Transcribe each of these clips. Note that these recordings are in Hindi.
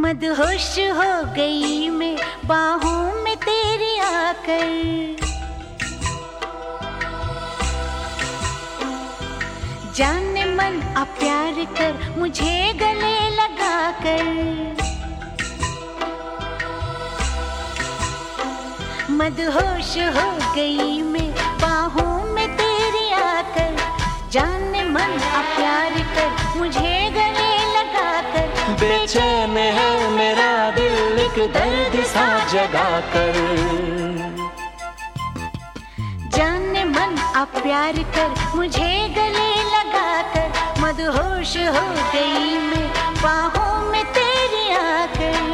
मदहोश हो गई मैं बाहों में तेरी आकर। जाने मन अब प्यार कर मुझे गले लगा कर। मदहोश हो गई मैं बाहों में तेरी आकर। जाने मन अब प्यार कर मुझे गले लगा कर। बेचैन है मेरा दिल एक दर्द सा जगा कर। जाने मन अब प्यार कर मुझे गले लगा कर। मदहोश हो गई मैं बाहों में तेरी आकर।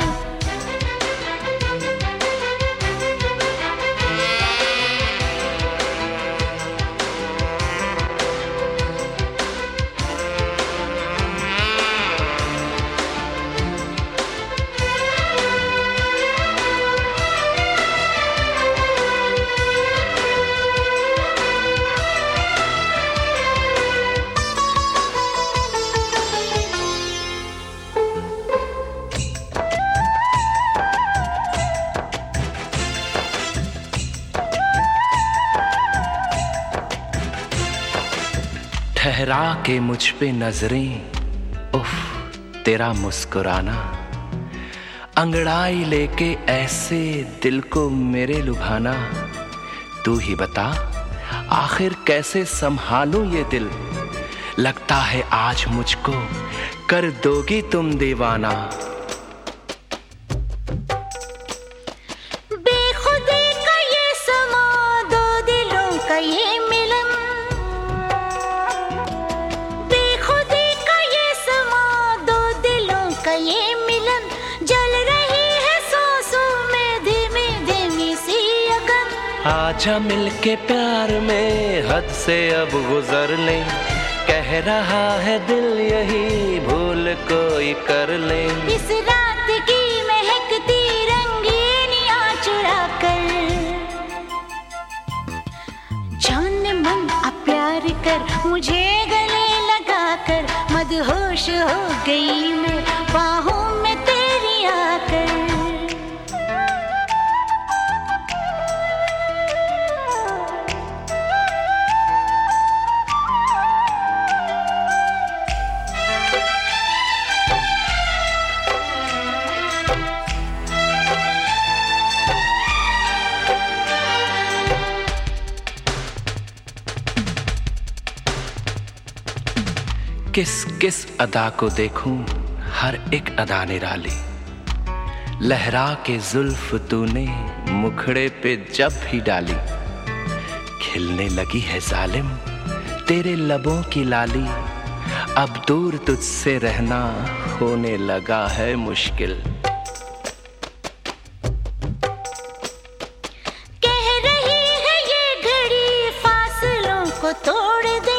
ठहरा के मुझ पे नजरें, उफ तेरा मुस्कुराना। अंगड़ाई लेके ऐसे दिल को मेरे लुभाना। तू ही बता आखिर कैसे संभालूं ये दिल। लगता है आज मुझको कर दोगी तुम दीवाना। बेखुदी का ये समा, दो दिलों का ये मिलन। बेखुदी का ये समा, दो दिलों का ये मिलन। जल रही है सांसों में धीमी धीमी सी अगन। आजा मिलके प्यार में हद से अब गुजर ले। कह रहा है दिल यही भूल कोई कर ले। इस रात की महकती रंगीनियां चुरा कर। जाने मन अब प्यार कर मुझे गले लगा कर। मदहोश हो गई मैं बाहों में तेरी आकर। किस किस अदा को देखूं हर एक अदा निराली। लहरा के जुल्फ तूने मुखड़े पे जब भी डाली। खिलने लगी है जालिम तेरे लबों की लाली। अब दूर तुझसे रहना होने लगा है मुश्किल। कह रही है ये घड़ी फासलों को तोड़ दे।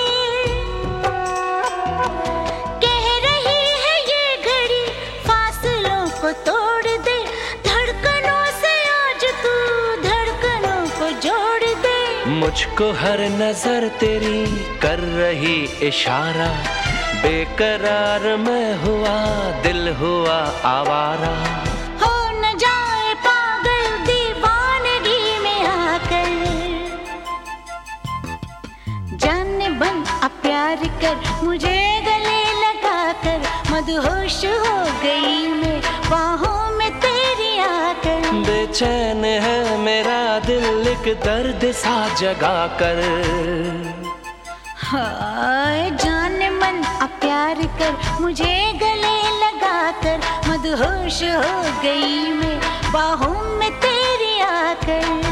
तोड़ दे धड़कनों से आज तू धड़कनों को जोड़ दे। मुझको हर नजर तेरी कर रही इशारा। बेकरार मैं हुआ दिल हुआ आवारा। हो न जाए पागल दीवानगी में आकर। जाने बन अब प्यार कर मुझे गले लगा कर। मदहोश हो गई मैं बाहों में तेरी आकर। बेचैन है मेरा दिल एक दर्द सा जगा कर। हाय जाने मन अब प्यार कर मुझे गले लगा कर। मदहोश हो गई मैं बाहों में तेरी आकर।